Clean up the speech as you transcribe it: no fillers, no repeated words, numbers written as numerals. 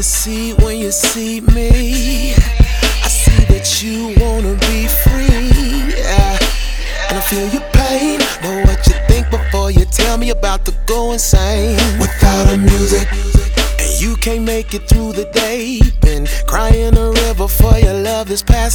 see when you see me. I see that you wanna be free, yeah. And I feel your pain. Know what you think before you tell me about to go insane. Without a music, and you can't make it through the day. Been crying a river for your love this past